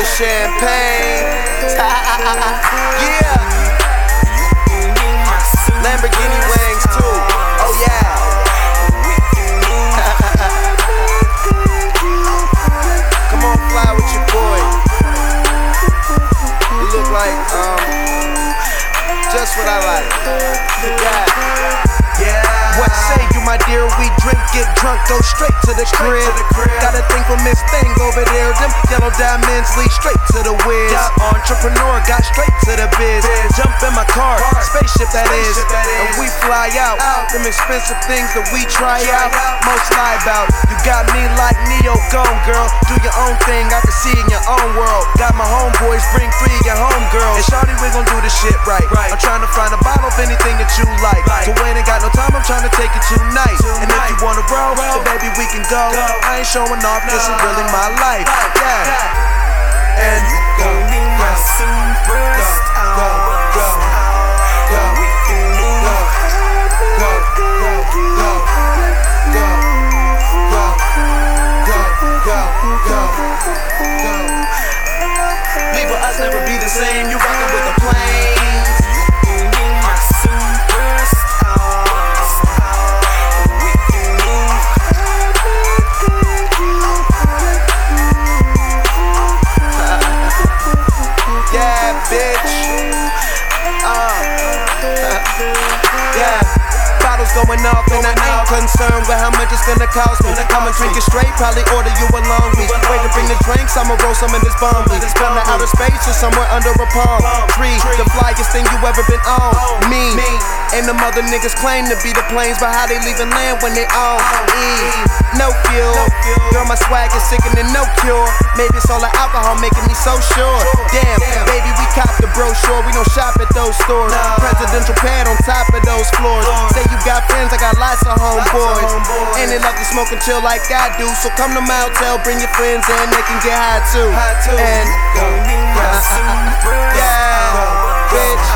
the champagne. Yeah. Lamborghini wings too. Oh yeah. Come on, fly with your boy. You look like just what I like. Yeah. What say you, my dear? We drink, get drunk, go straight to the crib. Got a thing for Miss Thing over there. Them yellow diamonds lead straight to the whiz. Entrepreneur got straight to the biz. Jump in my car, spaceship that is. And we fly out. Them expensive things that we try out. Most lie about. You got me like Neo, gone girl. Do your own thing, I can see in your own world. Got my homeboys, bring 3 of your homegirls. And shawty, we gon' do this shit right. I'm trying to find a bottle of anything that you like. So when ain't got no time, I'm trying to take it tonight. And if you wanna roll, then baby we can go. I ain't showing off, this is really my life. Yeah. And you gon' be my superstar. Go. We can go. Leave us never be the same. You rockin' with the planes. Yeah, bottles going off and I ain't concerned with how much it's gonna cost me. I'ma drink it straight, probably order you a long beach. Way to bring the drinks, I'ma roll some in this bomb weed. From the outer space or somewhere under a palm tree. The flyest thing you ever been on. Me. And them other niggas claim to be the planes, but how they leaving land when they on E? No fuel. Girl, my swag is sickening, no cure. Maybe it's all the alcohol making me so sure. Damn, baby, we cop the brochure. We don't shop at those stores. Presidential pad on top of those floors. Say you got friends, I got lots of homeboys. And they love to smoke and chill like I do. So come to my hotel, bring your friends and they can get high too. And yeah, bitch.